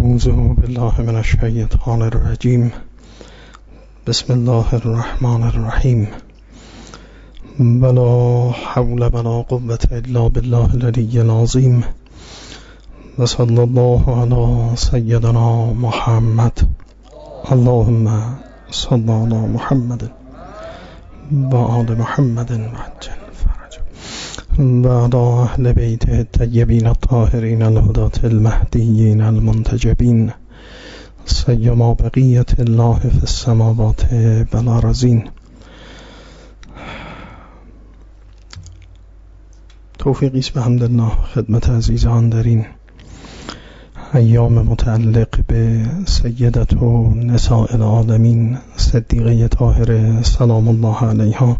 اعوذ بالله من الشیطان الرجیم. بسم الله الرحمن الرحیم. ولا حول ولا قوة الا بالله العلی العظیم. و صلی الله علی سیدنا محمد. اللهم صل علی محمد و آل محمد وعجل فرجهم و علی اهل بیت الطیبین الطاهرین الهداة المهدیین المنتجبین سیما بقیت الله فی السماوات و الارضین. توفیقی است به حمدالله خدمت عزیزان در این ایام متعلق به سیدت و نساء العالمین صدیقه طاهره سلام الله علیها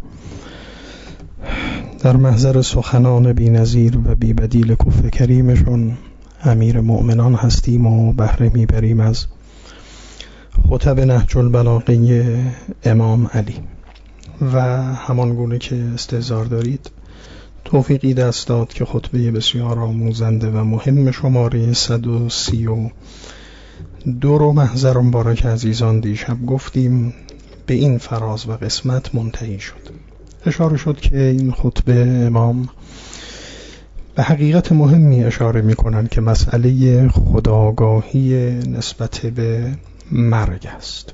در محضر سخنان بی نظیر و بی بدیل کف کریمشون امیر مؤمنان هستیم و بهره میبریم از خطب نهج البلاغه امام علی و همان گونه که استحضار دارید توفیقی دست داد که خطبه بسیار آموزنده و مهم شماره 132 رو محضر مبارک عزیزان دیشب گفتیم به این فراز و قسمت منتهی شد. اشاره شد که این خطبه امام به حقیقت مهمی اشاره می‌کنند که مسئله خودآگاهی نسبت به مرگ است.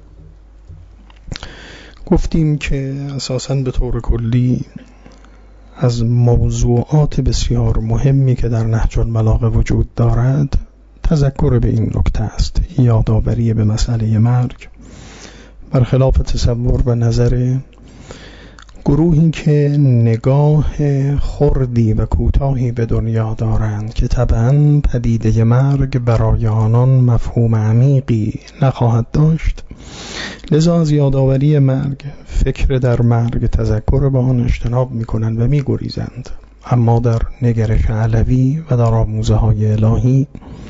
گفتیم که اساساً به طور کلی از موضوعات بسیار مهمی که در نهج البلاغه وجود دارد تذکر به این نکته است، یادآوری به مسئله مرگ، برخلاف تصور و نظر گروهی که نگاه خردی و کوتاهی به دنیا دارند که طبعاً پدیده مرگ برای آنان مفهوم عمیقی نخواهد داشت، لذا از یادآوری مرگ، فکر در مرگ، تذکر با آن اجتناب می‌کنند و می‌گریزند. اما در نگرش علوی و در آموزه های الهی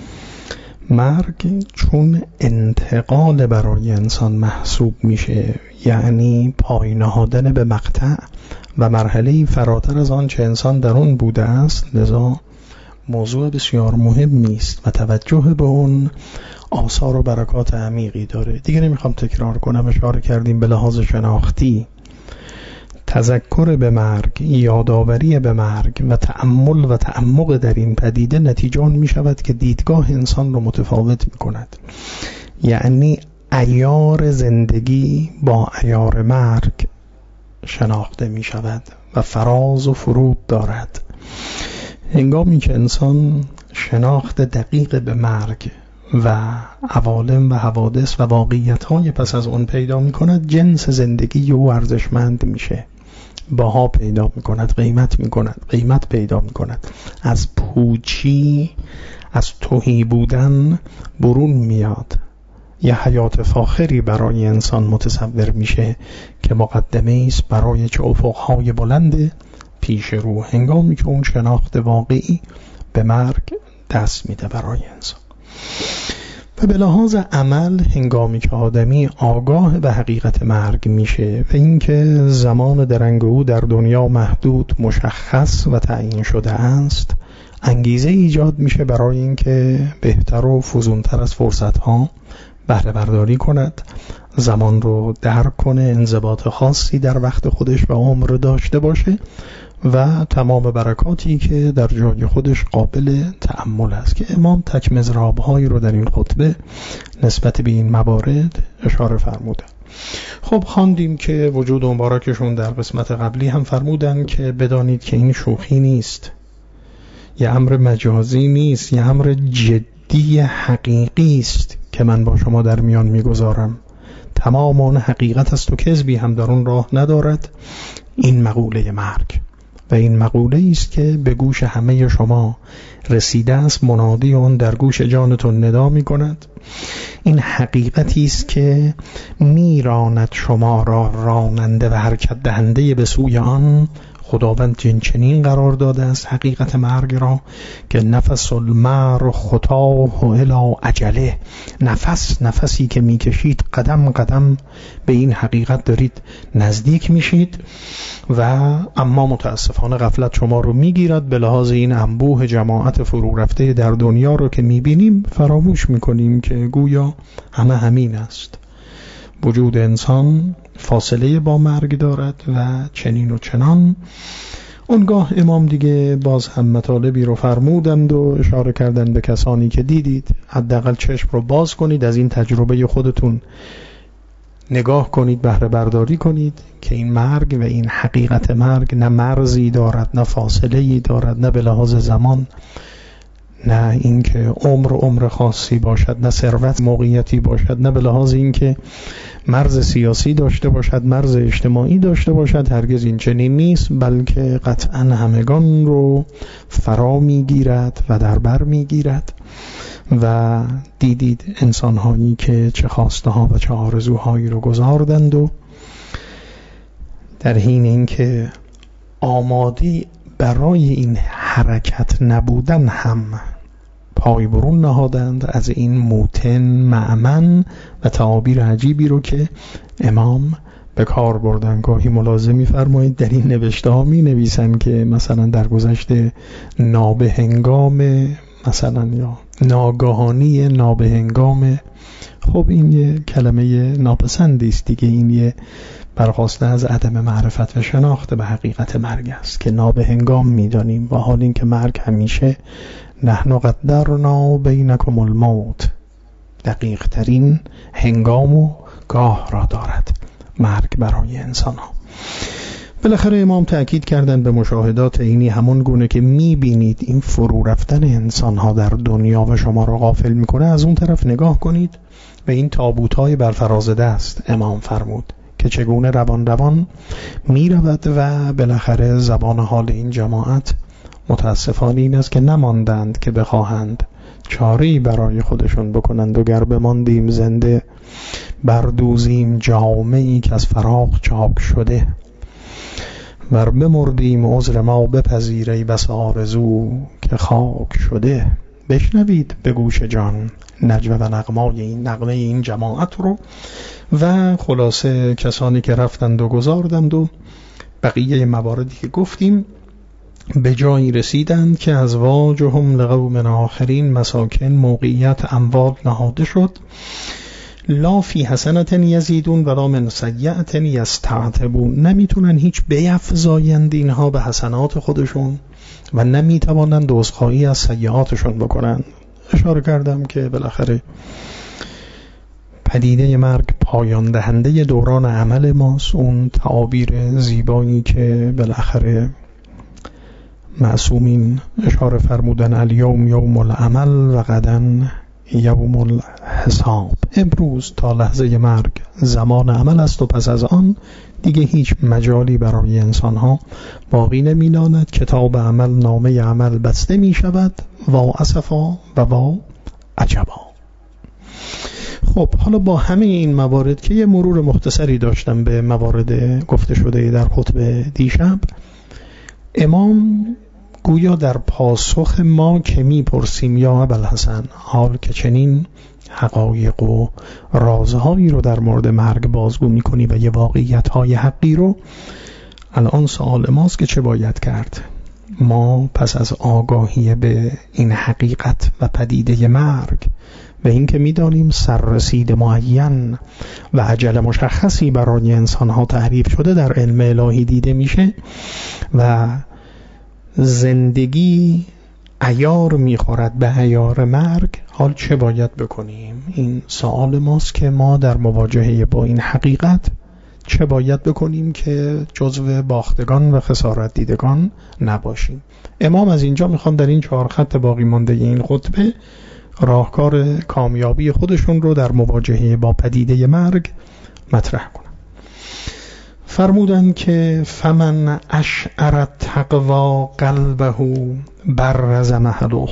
مرگ چون انتقال برای انسان محسوب میشه، یعنی پای نهادن به مقطع و مرحله‌ای فراتر از آن چه انسان در آن بوده است، لذا موضوع بسیار مهمی است و توجه به اون آثار و برکات عمیقی داره. دیگه نمیخوام تکرار کنم، اشاره کردیم به لحاظ شناختی تذکر به مرگ، یادآوری به مرگ و تأمل و تعمق در این پدیده نتیجه آن می شود که دیدگاه انسان رو متفاوت می کند، یعنی عیار زندگی با عیار مرگ شناخته می شود و فراز و فروب دارد. هنگامی که انسان شناخت دقیق به مرگ و عوالم و حوادث و واقعیت‌های پس از اون پیدا می‌کند، جنس زندگی او ارزشمند میشه، بها پیدا می‌کند، قیمت پیدا می‌کند، از پوچی، از تهی بودن برون میاد، یه حیات فاخری برای انسان متصور میشه که مقدمه است برای چه افق‌های بلند پیش رو، هنگامی که اون شناخت واقعی به مرگ دست میده برای انسان. و به لحاظ عمل هنگامی که آدمی آگاه به حقیقت مرگ میشه و اینکه زمان درنگ او در دنیا محدود، مشخص و تعیین شده است، انگیزه ایجاد میشه برای اینکه بهتر و فزونتر از فرصتها بهره برداری کند، زمان رو درک کنه، انضباط خاصی در وقت خودش و عمر داشته باشه و تمام برکاتی که در جای خودش قابل تأمل است که امام تک مضراب‌هایی رو در این خطبه نسبت به این موارد اشاره فرموده. خب خواندیم که وجود مبارکشون در قسمت قبلی هم فرمودن که بدانید که این شوخی نیست، یه امر مجازی نیست، یه امر جدی حقیقی است که من با شما در میان میگذارم. تمام آن حقیقت است و کذبی هم در اون راه ندارد. این مقوله مرگ و این مقوله است که به گوش همه شما رسیده است، منادی آن در گوش جانتون ندا می کند. این حقیقتی است که میراند شما را راننده و حرکت دهنده به سوی آن خداوند چنین قرار داده است حقیقت مرگ را که نفس المرء خطاه الی اجله، نفسی که میکشید قدم قدم به این حقیقت دارید نزدیک میشید و اما متاسفانه غفلت شما رو میگیرد. به لحاظ این انبوه جماعت فرو رفته در دنیا رو که میبینیم فراموش میکنیم که گویا همه همین است. وجود انسان فاصله با مرگ دارد و چنین و چنان. اونگاه امام دیگه باز هم مطالبی رو فرمودند و اشاره کردن به کسانی که دیدید حداقل چشم رو باز کنید، از این تجربه خودتون نگاه کنید، بهره برداری کنید که این مرگ و این حقیقت مرگ نه مرزی دارد، نه فاصله‌ای دارد، نه به لحاظ زمان، نه اینکه عمر خاصی باشد، نه ثروت موقعیتی باشد، نه به لحاظ اینکه مرز سیاسی داشته باشد، مرز اجتماعی داشته باشد. هرگز این چنین نیست، بلکه قطعا همگان رو فرا میگیرد و در بر میگیرد. و دیدید انسان‌هایی که چه خواسته ها و چه آرزوهایی رو گذاردند و در حین اینکه آماده برای این حرکت نبودن هم پای برون نهادند از این موتن مأمن و تعابیر عجیبی رو که امام به کار بردن. گاهی ملاحظه می‌فرمایید در این نوشته ها می نویسن که مثلا در گذشته نابهنگام مثلا یا ناگاهانی نابهنگام. خب این یه کلمه ناپسندی است دیگه، این یه برخواسته از عدم معرفت و شناخت به حقیقت مرگ است که نابهنگام می‌دانیم، و حال این که مرگ همیشه نحن قدرنا بینکم الموت، دقیق ترین هنگام و گاه را دارد مرگ برای انسان ها. بالاخره امام تأکید کردن به مشاهدات اینی همون گونه که میبینید این فرو رفتن انسان ها در دنیا و شما را غافل میکنه، از اون طرف نگاه کنید و این تابوت های برفراز دست امام فرمود که چگونه روان روان میرود و بالاخره زبان حال این جماعت متاسفانه این است که نماندند که بخواهند چاره‌ای برای خودشون بکنند و گر بماندیم زنده بردوزیم جامه‌ای که از فراق چاک شده، ور بمردیم عذر ما بپذیری بس آرزو که خاک شده. بشنوید به گوش جان نجوه و نغمه این جماعت رو و خلاصه کسانی که رفتند و گذاردند و بقیه مواردی که گفتیم به جایی رسیدند که ازواجهم لقوم آخرین، مساکن، موقعیت، اموال نهاده شد. لا فی حسنة یزیدون ولا من سیئة یستعتبون، نمیتونن هیچ بیفزایند اینها به حسنات خودشون و نمیتوانند عذرخواهی از سیئاتشون بکنن. اشاره کردم که بالاخره پدیده مرگ پایان دهنده دوران عمل ماست، اون تعابیر زیبایی که بالاخره معصومین اشاره فرمودن الیوم یوم العمل و غدا یوم الحساب. امروز تا لحظه مرگ زمان عمل است و پس از آن دیگه هیچ مجالی برای انسانها باقی نمی‌ماند. کتاب عمل، نامه عمل بسته می شود. وا اسفا و وا عجبا. خب حالا با همه این موارد که یه مرور مختصری داشتم به موارد گفته شده در خطبه دیشب، امام گویا در پاسخ ما که میپرسیم یا ابوالحسن، حال که چنین حقایق و رازهایی رو در مورد مرگ بازگو میکنی و یه واقعیت‌های حقی رو، الان سوال ماست که چه باید کرد؟ ما پس از آگاهی به این حقیقت و پدیده مرگ و این که میدانیم سررسید معین و اجل مشخصی برای انسانها تعریف شده در علم الهی دیده میشه و زندگی عیار میخورد به عیار مرگ، حال چه باید بکنیم؟ این سوال ماست که ما در مواجهه با این حقیقت چه باید بکنیم که جزو باختگان و خسارت دیدگان نباشیم. امام از اینجا میخوان در این 4 خط باقی مانده این خطبه راهکار کامیابی خودشون رو در مواجهه با پدیده مرگ مطرح کنن. فرمودن که فمن اشعر تقوا قلبه برز محله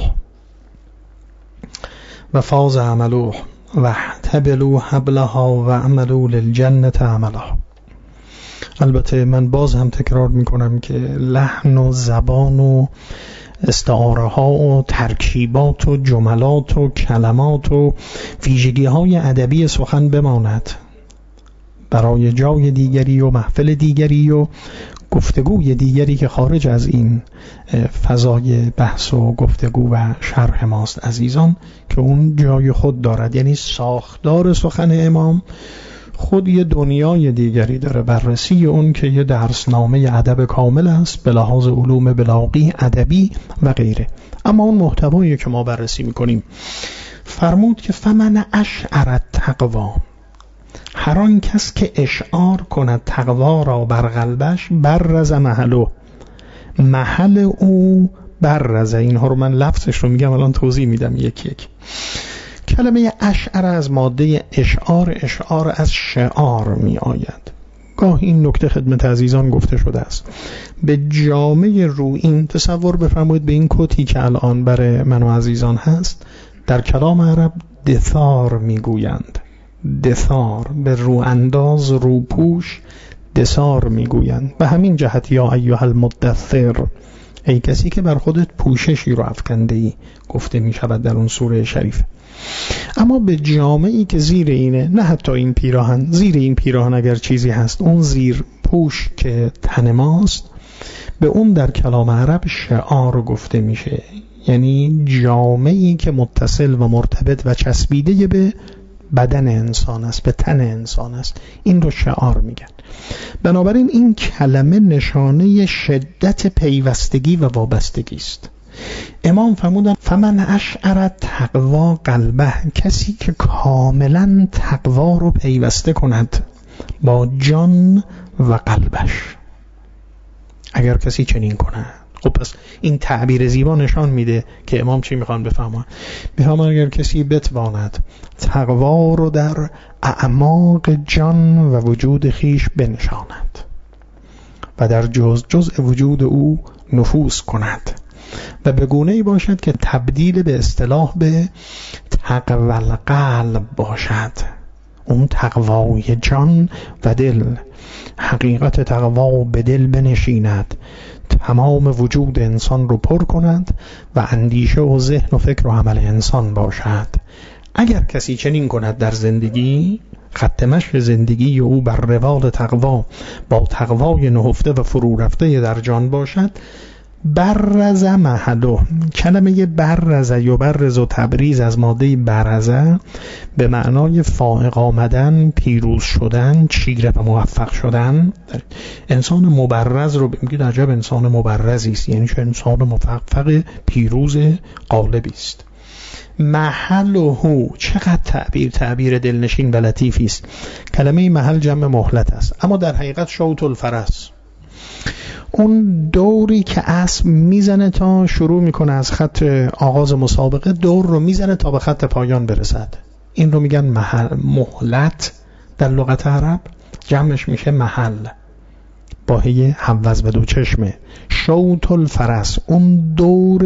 و فاز عمله و احتبلوا حبلها و عملوا للجنة عملها. البته من باز هم تکرار میکنم که لحن و زبان و استعاره ها و ترکیبات و جملات و کلمات و ویژگی های ادبی سخن بماند برای جای دیگری و محفل دیگری و گفتگوی دیگری که خارج از این فضای بحث و گفتگو و شرح ماست عزیزان، که اون جای خود دارد. یعنی ساختار سخن امام خود یه دنیای دیگری داره، بررسی اون که یه درسنامه ادب کامل است به لحاظ علوم بلاغی، ادبی و غیره. اما اون محتوایی که ما بررسی میکنیم فرمود که فمن اشعر التقوا، هر آن کس که اشعار کند تقوا را بر قلبش، برز محل او برز. اینها رو من لفظش رو میگم الان توضیح میدم یک یک. کلمه اشعر از ماده اشعار از شعار می آید. گاه این نکته خدمت عزیزان گفته شده است. به جامعه روئین تصور بفرمایید، به این کتی که الان برای من و عزیزان هست در کلام عرب دثار میگویند. دثار به رو انداز، رو پوش دثار میگویند. به همین جهت یا ایها المدثر، ای کسی که بر خودت پوششی رو افکنده ای، گفته می شود در اون سوره شریف. اما به جامعی که زیر اینه، نه حتی این پیراهن، زیر این پیراهن اگر چیزی هست، اون زیر پوش که تن ماست، به اون در کلام عرب شعار گفته میشه. یعنی جامعی که متصل و مرتبط و چسبیده به بدن انسان است، به تن انسان است، این رو شعار میگن. بنابراین این کلمه نشانه شدت پیوستگی و وابستگی است. امام فرمودن فمن اشعر تقوا قلبه، کسی که کاملا تقوا رو پیوسته کند با جان و قلبش. اگر کسی چنین کنه، خب پس این تعبیر زیبا نشان میده که امام چی میخوان بفهمن. میخوان اگر کسی بتواند تقوا رو در اعماق جان و وجود خیش بنشاند و در جزء وجود او نفوذ کند و به گونه‌ای باشد که تبدیل به اصطلاح به تقوی القلب باشد، اون تقوای جان و دل، حقیقت تقوا به دل بنشیند، تمام وجود انسان رو پر کند و اندیشه و ذهن و فکر و عمل انسان باشد. اگر کسی چنین کند در زندگی، خط مشی زندگی او بر روال تقوا با تقوای نهفته و فرو رفته در جان باشد، برز محله. کلمه برز یبرز و تبریز از ماده برزه به معنای فائق آمدن، پیروز شدن، چیره و موفق شدن. انسان مبرز رو میگید عجب انسان مبرزی است، یعنی چه انسان موفق، پیروز، غالبی است. محله، چقدر تعبیر دلنشین و لطیفی است. کلمه محل جمع مهلت است، اما در حقیقت شوط الفرس، اون دوری که اسب میزنه تا شروع میکنه از خط آغاز مسابقه، دور رو میزنه تا به خط پایان برسد، این رو میگن محل. مهلت در لغت عرب جمعش میشه محل با هی حوز و دو چشمه. شوط الفرس، اون دور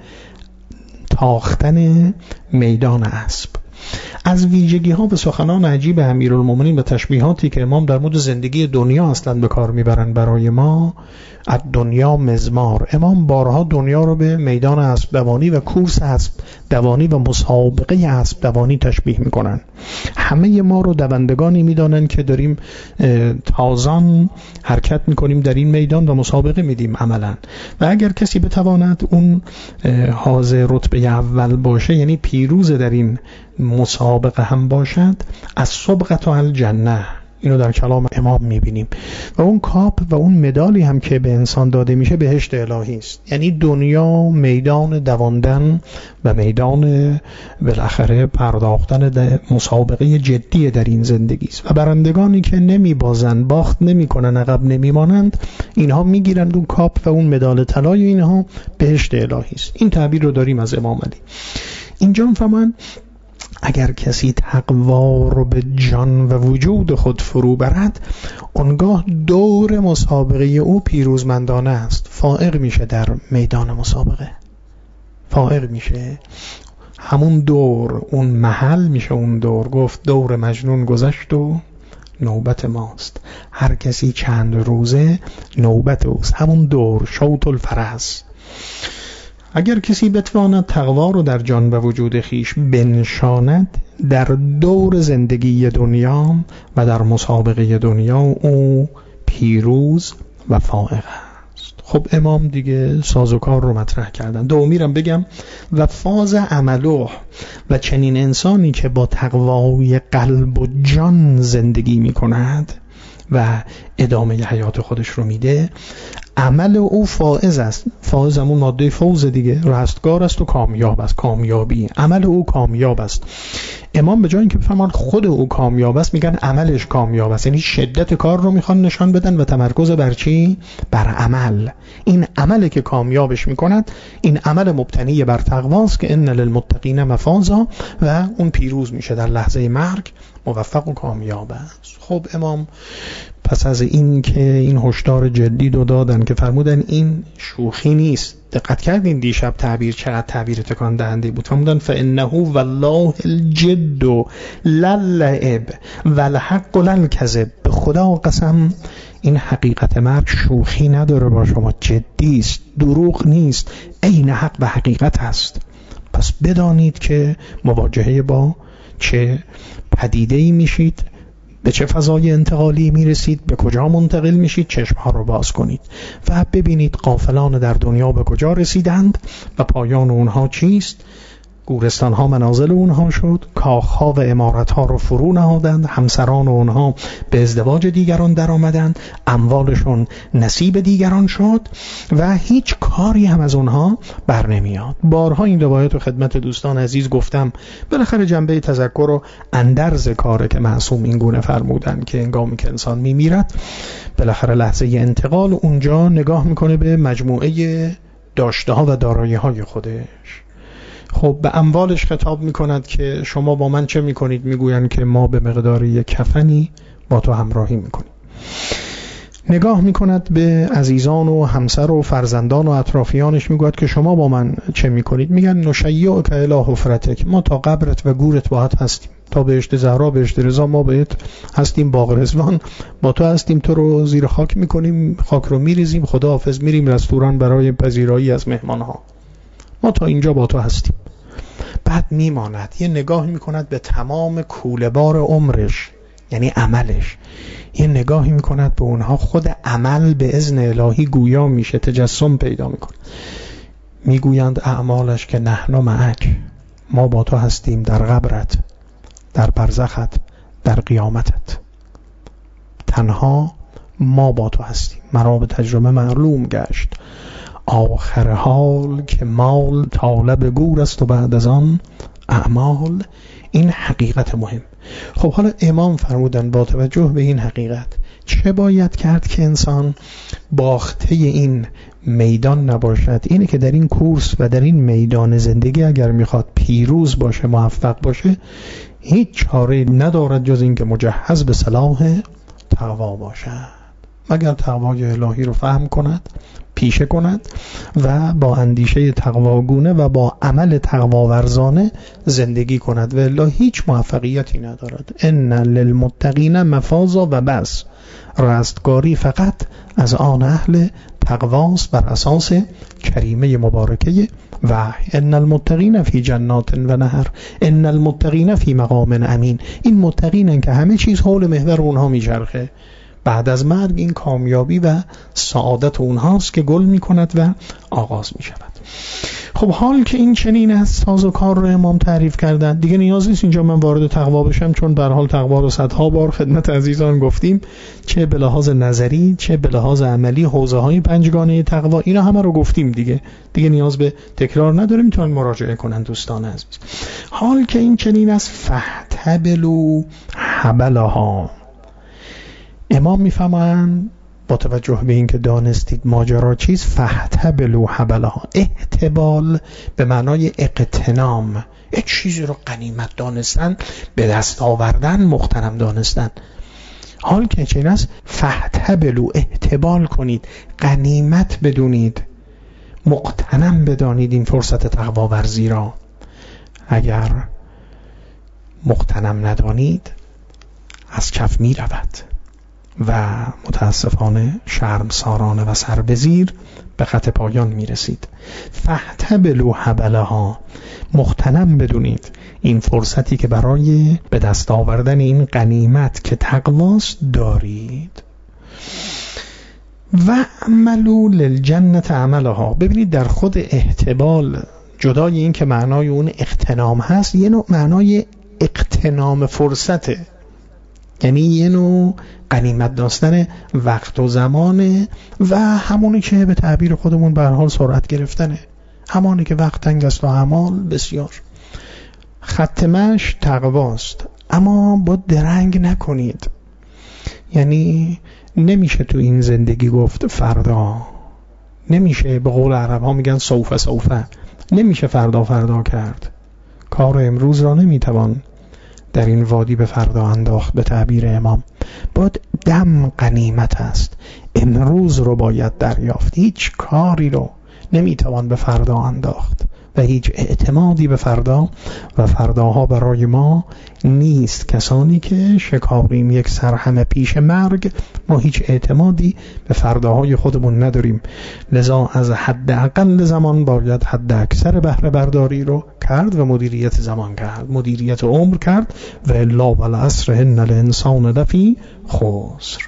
تاختن میدان اسب. از ویژگی ها و سخنان عجیب امیرالمومنین و تشبیهاتی که امام در مورد زندگی دنیا اصلا به کار میبرن برای ما، از دنیا مزمار. امام بارها دنیا رو به میدان اسب دوانی و کورس اسب دوانی و مسابقه اسب دوانی تشبیه میکنن. همه ما رو دوندگانی میدانن که داریم تازان حرکت میکنیم در این میدان و مسابقه میدیم عملا. و اگر کسی بتواند اون حاضر رتبه اول باشه، یعنی پیروز در این مسابقه هم باشد، از سبقت الجنه، اینو در کلام امام میبینیم. و اون کاپ و اون مدالی هم که به انسان داده میشه بهشت الهی است. یعنی دنیا میدان دواندن و میدان بالاخره پرداختن مسابقه جدی در این زندگی است. و برندگانی که نمیبازند، باخت نمیکنن، عقب نمیمانند، اینها میگیرند اون کاپ و اون مدال طلای، اینها بهشت الهی است. این تعبیر رو داریم از امام علی. اینجا میفهمن اگر کسی تقوا رو به جان و وجود خود فرو برد، اونگاه دور مسابقه او پیروزمندانه است، فائق میشه در میدان مسابقه، فائق میشه. همون دور، اون محل میشه اون دور. گفت دور مجنون گذشت و نوبت ماست. هر کسی چند روزه نوبت اوست، همون دور شوط الفرس. اگر کسی بتواند تقوا رو در جان و وجود خیش بنشاند، در دور زندگی دنیا و در مسابقه دنیا او پیروز و فائق است. خب امام دیگه سازوکار رو مطرح کردن. دومیرم بگم و فاز عمله، و چنین انسانی که با تقوای قلب و جان زندگی می کند و ادامه حیات خودش رو میده، عمل او فائز است. فائز همون ماده فوز دیگه، رستگار است و کامیاب است. کامیابی، عمل او کامیاب است. امام به جای اینکه بفرمان خود او کامیاب است، میگن عملش کامیاب است. یعنی شدت کار رو میخوان نشان بدن و تمرکز بر چی؟ بر عمل. این عملی که کامیابش میکند، این عمل مبتنی بر تقواست که ان للمتقین مفازا، و اون پیروز میشه در لحظه مرگ، موفق و کامیاب است. خب امام پس از این که این هشدار جدی رو دادن که فرمودن این شوخی نیست، دقت کردین دیشب تعبیر چقدر تعبیر تکان دهنده بود. فرمودن فانه والله الجد للعب والحق للکذب. به خدا قسم این حقیقت مرگ شوخی نداره با شما، جدی است، دروغ نیست، عین حق و حقیقت است. پس بدانید که مواجهه با چه پدیده‌ای میشید، به چه فضای انتقالی میرسید، به کجا منتقل میشید. چشمها رو باز کنید و ببینید غافلان در دنیا به کجا رسیدند و پایان اونها چیست. گورستان ها منازل اونها شد، کاخ ها و امارت ها رو فرو نهادند، همسران اونها به ازدواج دیگران در آمدند، اموالشون نصیب دیگران شد و هیچ کاری هم از اونها بر نمیاد. بارها این روایت رو خدمت دوستان عزیز گفتم. بالاخره جنبه تذکر رو اندرز کاره که معصوم این گونه فرمودن که هنگامی که انسان میمیرد، بالاخره لحظه انتقال، اونجا نگاه میکنه به مجموعه داشته ها و دارایی های خودش. خب به اموالش خطاب میکند که شما با من چه میکنید؟ میگویند که ما به مقدار یک کفنی با تو همراهی میکنیم. نگاه میکند به عزیزان و همسر و فرزندان و اطرافیانش، میگوید که شما با من چه میکنید؟ میگن نشیعک الی حفرتک، ما تا قبرت و گورت باهات هستیم، تا بهشت زهرا بهشت رضا ما بهت هستیم، باغ رضوان با تو هستیم، تو رو زیر خاک میکنیم، خاک رو میریزیم، خداحافظ، میریم رستوران برای پذیرایی از مهمان ها، ما تا اینجا با تو هستیم. بعد میماند یه نگاه میکند به تمام کوله‌بار عمرش، یعنی عملش، یه نگاهی میکند به اونها. خود عمل به اذن الهی گویا میشه، تجسم پیدا میکنه. میگویند اعمالش که نحن معک، ما با تو هستیم در قبرت، در برزخت، در قیامتت، تنها ما با تو هستیم. مرا به تجربه معلوم گشت آخر حال که مال طالب گور است و بعد از آن اعمال. این حقیقت مهم. خب حالا امام فرمودن با توجه به این حقیقت چه باید کرد که انسان باخته این میدان نباشد؟ اینه که در این کورس و در این میدان زندگی اگر میخواد پیروز باشه، موفق باشه، هیچ چاره ندارد جز این که مجهز به سلاح تقوا باشد. مگر تقوای الهی رو فهم کند، پیشه کند و با اندیشه تقواگونه و با عمل تقواورزانه زندگی کند، و الا هیچ موفقیتی ندارد. ان للمتقین مفازا و بس، رستگاری فقط از آن اهل تقواست بر اساس کریمه مبارکه وحی. ان المتقین فی جنات و نهر، ان المتقین فی مقام امین. این متقینن که همه چیز حول محور اونها میچرخه. بعد از مرگ این کامیابی و سعادت اونهاست که گل می کند و آغاز می شود. خب حال که این چنین است، ساز و کار رو امام تعریف کردن، دیگه نیاز نیست اینجا من وارد تقوا بشم، چون به هر حال تقوا رو صدها بار خدمت عزیزان گفتیم، چه به لحاظ نظری چه به لحاظ عملی، حوزه های پنجگانه تقوا اینا همه رو گفتیم دیگه نیاز به تکرار نداره، میتونن مراجعه کنن دوستان عزیز. حال که این چنین است، فاحتبلوا حبلها. امام میفهمن با توجه به این که دانستید ماجرا چیست، فاحتبلوا حبلها. احتبال به معنای اقتنام، یک چیزی رو غنیمت دانستن، به دست آوردن، مغتنم دانستن. حال که چنین است، فاحتبلوا، احتبال کنید، غنیمت بدونید، مغتنم بدانید این فرصت تقوا ورزی را. اگر مغتنم ندانید، از کف می رود و متاسفانه شرمسارانه و سر به زیر به خط پایان می رسید. فاحتبلوا حبلها، مغتنم بدونید این فرصتی که برای به دست آوردن این غنیمت که تقواست دارید. و عملوا للجنة عملها. ببینید در خود احتبال، جدای این که معنای اون اغتنام هست، یه نوع معنای اغتنام فرصته، یعنی یه نوع غنیمت داشتن وقت و زمانه و همونی که به تعبیر خودمون به هر حال سرعت گرفتنه، همونی که وقت تنگ است و اعمال بسیار. ختمش تقواست، اما با درنگ نکنید. یعنی نمیشه تو این زندگی گفت فردا، نمیشه به قول عرب ها میگن سوف، نمیشه فردا کرد. کار امروز را نمیتوان در این وادی به فردا انداخت به تعبیر امام. باید دم غنیمت است، امروز رو باید دریافت. هیچ کاری رو نمیتوان به فردا انداخت و هیچ اعتمادی به فردا و فرداها برای ما نیست. کسانی که شکاریم یک سرهم پیش مرگ، ما هیچ اعتمادی به فرداهای خودمون نداریم. لذا از حد اقل زمان باید حد اکثر بهره برداری رو کرد و مدیریت زمان کرد، مدیریت عمر کرد. و الا والعصر ان الانسان لفی خسر.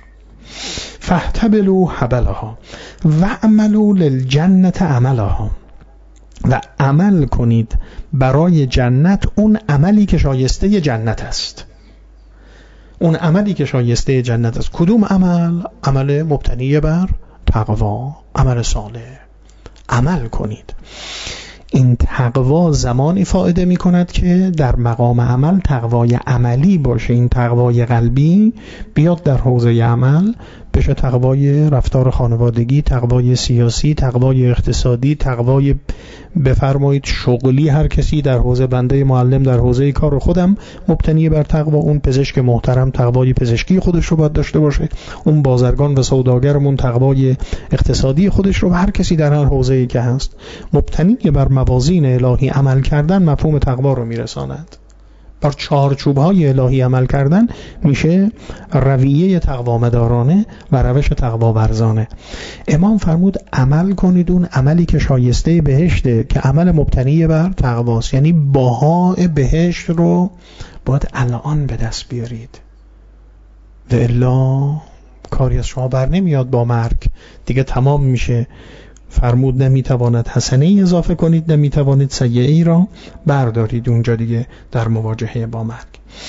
فاحتبلوا حبلها و عملوا للجنة عملها. و عمل کنید برای جنت اون عملی که شایسته جنت است. اون عملی که شایسته جنت است. کدوم عمل؟ عمل مبتنی بر تقوا، عمل صالح. عمل کنید. این تقوا زمانی فایده می کند که در مقام عمل تقوای عملی باشه. این تقوای قلبی بیاد در حوزه عمل بشه تقوای رفتار خانوادگی، تقوای سیاسی، تقوای اقتصادی، تقوای بفرمایید شغلی. هر کسی در حوزه، بنده معلم در حوزه کار خودم مبتنی بر تقوا. اون پزشک محترم تقوای پزشکی خودش رو باید داشته باشه، اون بازرگان و سوداگرمون تقوای اقتصادی خودش رو، و هر کسی در هر حوزه‌ای که هست مبتنی بر موازین الهی عمل کردن مفهوم تقوا رو میرساند. بر چارچوب‌های الهی عمل کردن میشه رویه تقوامدارانه و روش تقواورزانه. امام فرمود عمل کنید اون عملی که شایسته بهشته، که عمل مبتنی بر تقواست. یعنی بهای بهشت رو باید الان به دست بیارید و الا کاری از شما بر نمیاد. با مرگ دیگه تمام میشه. فرمود نمیتواند حسنه ای اضافه کنید، نمیتوانید سیئه ای را بردارید اونجا دیگه در مواجهه با مرگ.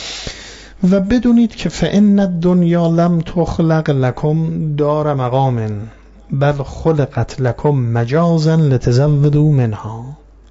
و بدونید که فإن الدنیا لم تخلق لکم دار مقام بل خلقت لکم مجازا لتزودوا منها.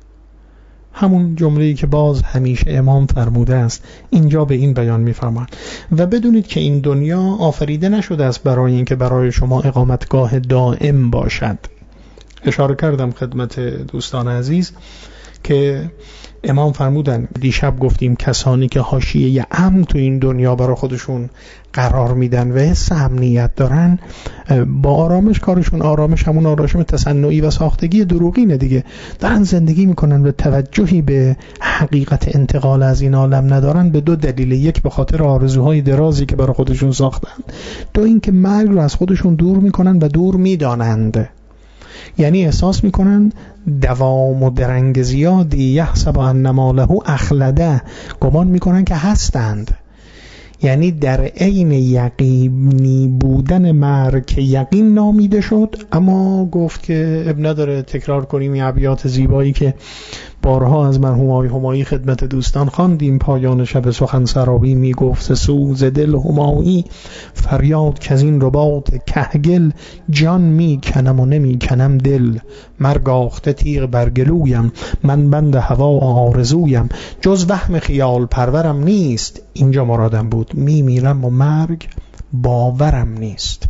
همون جمله‌ای که باز همیشه امام فرموده است اینجا به این بیان می‌فرماید. و بدونید که این دنیا آفریده نشده است برای اینکه برای شما اقامتگاه دائم باشد. اشاره کردم خدمت دوستان عزیز که امام فرمودن، دیشب گفتیم کسانی که حاشیه امن تو این دنیا برای خودشون قرار میدن و حس امنیت دارن، با آرامش کارشون، آرامش همون آرامش تصنعی و ساختگی دروغینه دیگه، دارن زندگی میکنن و توجهی به حقیقت انتقال از این عالم ندارن به دو دلیل. یک به خاطر آرزوهای درازی که برای خودشون ساختن، دو اینکه مرگ رو از خودشون دور میکنن و دور میدانند. یعنی احساس میکنن دوام و درنگ زیادی، یحسب ان ماله اخلده، گمان میکنن که هستند. یعنی در عین یقینی بودن مرگ که یقین نامیده شد، اما گفت که اب نداره تکرار کنیم این ابیات زیبایی که بارها از مرحوم آقای همایی خدمت دوستان خواندیم. پایان شب سخن سرابی میگفت سوز دل همایی، فریاد که از این رباط کهگل، جان میکنم و نمیکنم دل، مرگ آخته تیغ برگلویم، من بند هوا آرزویم، جز وهم خیال پرورم نیست، اینجا مرادم بود، میمیرم و مرگ باورم نیست.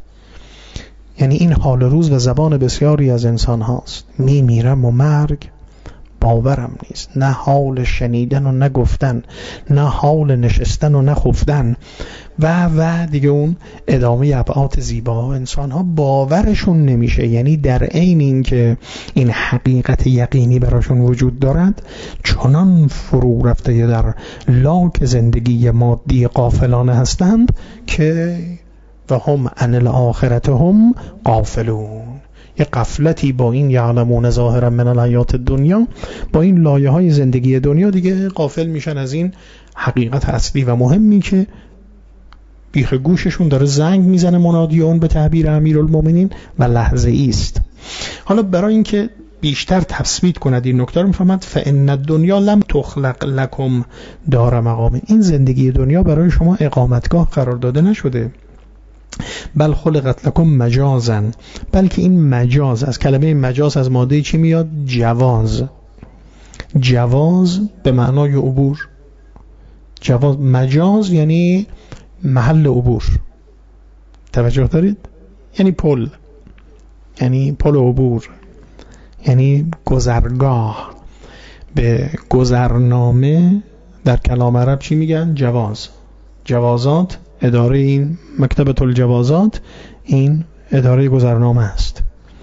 یعنی این حال روز و زبان بسیاری از انسان هاست، میمیرم و مرگ باورم نیست، نه حال شنیدن و نه گفتن، نه حال نشستن و نه خفتن و دیگه اون ادامه ابعاد زیبا. انسان ها باورشون نمیشه، یعنی در عین این که این حقیقت یقینی براشون وجود دارد، چنان فرو رفته در لاک زندگی مادی غافلانه هستند که و هم عن الاخرة هم غافلون. یه غفلتی با این یعلمون ظاهرا من الحیات الدنیا، با این لایه های زندگی دنیا دیگه غافل میشن از این حقیقت اصلی و مهمی که بیخ گوششون داره زنگ میزنه منادی اون به تعبیر امیرالمومنین و لحظه ایست. حالا برای اینکه بیشتر تثبیت کند این نکته رو میفهمد فان الدنیا لم تخلق لکم دار مقام. این زندگی دنیا برای شما اقامتگاه قرار داده نشده، بل خلقت لکم مجازا، بلکه این مجاز، از کلمه مجاز از ماده چی میاد؟ جواز. جواز به معنای عبور. جواز، مجاز یعنی محل عبور. توجه دارید؟ یعنی پل، یعنی پل عبور، یعنی گذرگاه. به گذرنامه در کلام عرب چی میگن؟ جواز. جوازات، اداره این مکتبه الجوازات این اداره گذرنامه است.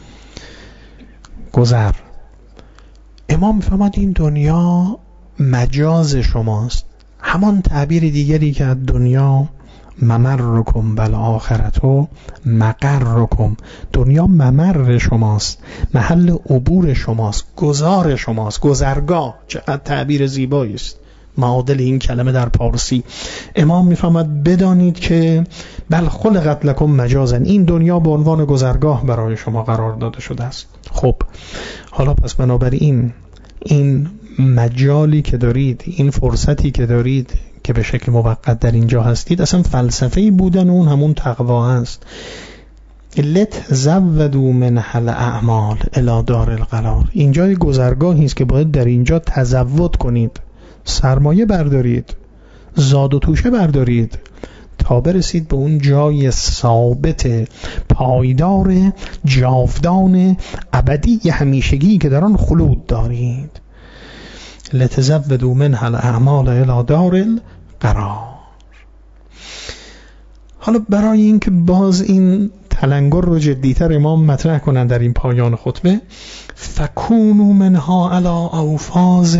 گذر. امام فرمود این دنیا مجاز شماست، همان تعبیر دیگری که از دنیا ممرکم بالآخرة مقرکم. دنیا ممر شماست، محل عبور شماست، گذار شماست، گذرگاه. چقدر تعبیر زیبایی است، معادل این کلمه در پارسی. امام میفهمد بدانید که بل خلقت لکم مجازا، این دنیا به عنوان گذرگاه برای شما قرار داده شده است. خب حالا پس بنابراین این مجالی که دارید، این فرصتی که دارید که به شکل موقت در اینجا هستید، اصلا فلسفه‌ای بودن اون همون تقوا است. لتزودوا منها الاعمال الی دار القرار. اینجا گذرگاهی است که باید در اینجا تزود کنید، سرمایه بردارید، زاد و توشه بردارید تا برسید به اون جای ثابت، پایدار، جاودان، ابدی، همیشگی که در آن خلود دارید. لتزودوا منها الاعمال الی دار القرار. حالا برای اینکه باز این تلنگر رو جدیتر امام مطرح کنند در این پایان خطبه، فکونوا منها علی اوفاز،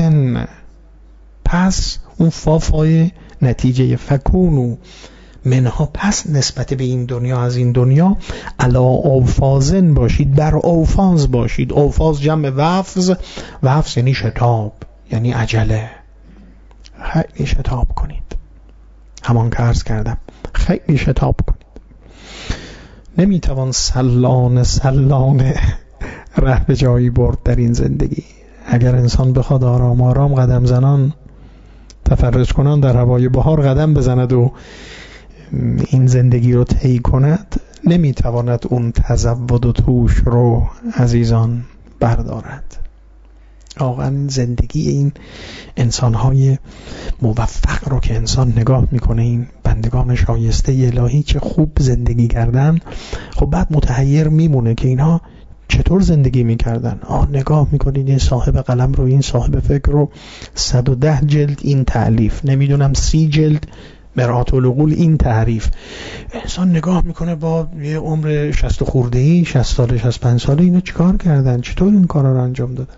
پس اون فافای نتیجه فکونو منها، پس نسبت به این دنیا، از این دنیا، علی اوفازن باشید، بر اوفاز باشید. اوفاز جمع وفز، وفز یعنی شتاب، یعنی عجله. خیلی شتاب کنید، همان که عرض کردم، خیلی شتاب کنید. نمیتوان سلانه ره به جایی برد در این زندگی. اگر انسان بخواد آرام آرام قدم زنان، تفرج کنان در هوای بهار قدم بزند و این زندگی رو طی کند، نمیتواند اون تزود و توش رو عزیزان بردارد. واقعا زندگی این انسان‌های موفق رو که انسان نگاه میکنه، این بندگان شایسته الهی که خوب زندگی کردن، خب بعد متحیر میمونه که اینها چطور زندگی میکردن. نگاه میکنید این صاحب قلم رو، این صاحب فکر رو، 110 جلد این تألیف، نمیدونم 30 جلد مرآت العقول این تعریف. انسان نگاه میکنه با یه عمر 60 خورده‌ای، 60 ساله، 65 ساله، اینو چیکار کردن؟ چطور این کارا رو انجام دادن؟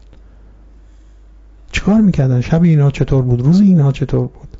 چیکار میکردن؟ شب اینها چطور بود؟ روز اینها چطور بود؟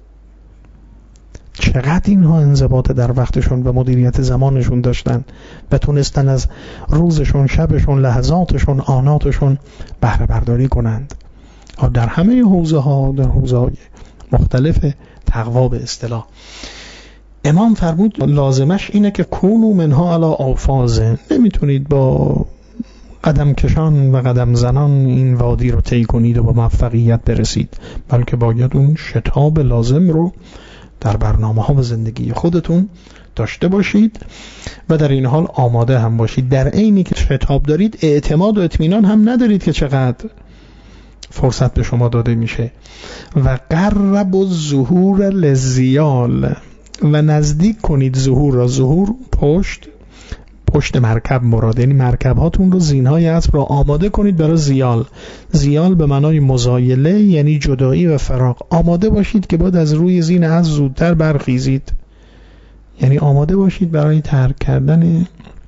چقدر اینها انضباط در وقتشون و مدیریت زمانشون داشتن و تونستن از روزشون، شبشون، لحظاتشون، آناتشون بهره برداری کنند. در همه حوزه ها، در حوزه های مختلف تقوا به اصطلاح. امام فرمود لازمش اینه که کونوا منها علی اوفاز. نمیتونید با قدم کشان و قدم زنان این وادی رو طی کنید و با موفقیت برسید، بلکه باید اون شتاب لازم رو در برنامه‌ها و زندگی خودتون داشته باشید و در این حال آماده هم باشید. در عینی که شتاب دارید، اعتماد و اطمینان هم ندارید که چقدر فرصت به شما داده میشه. و قرب الظهور للزیال، و نزدیک کنید ظهور را. ظهور پشت، پشت مرکب مراد، یعنی مرکب هاتون رو، زینهای اسب رو آماده کنید برای زیال. زیال به معنای مزایله، یعنی جدایی و فراق. آماده باشید که باید از روی زین اسب زودتر برخیزید، یعنی آماده باشید برای ترک کردن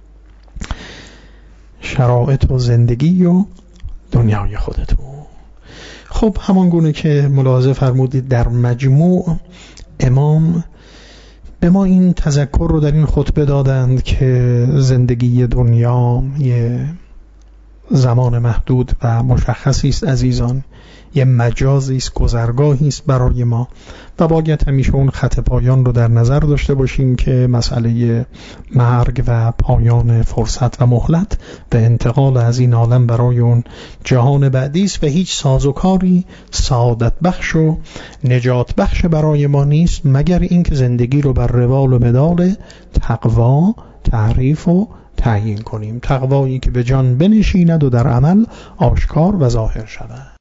شرایط و زندگی و دنیای خودتون. خب همان گونه که ملاحظه فرمودید در مجموع امام به ما این تذکر رو در این خطبه دادند که زندگی دنیا یه زمان محدود و مشخصی است عزیزان، یه مجازی است، گذرگاهی است برای ما و باید همیشه اون خط پایان رو در نظر داشته باشیم که مسئله مرگ و پایان فرصت و مهلت به انتقال از این عالم برای اون جهان بعدی است و هیچ سازوکاری سعادت بخش و نجات بخش برای ما نیست مگر اینکه زندگی رو بر روال و مدار تقوا تعریف و تعیین کنیم، تقوایی که به جان بنشیند و در عمل آشکار و ظاهر شود.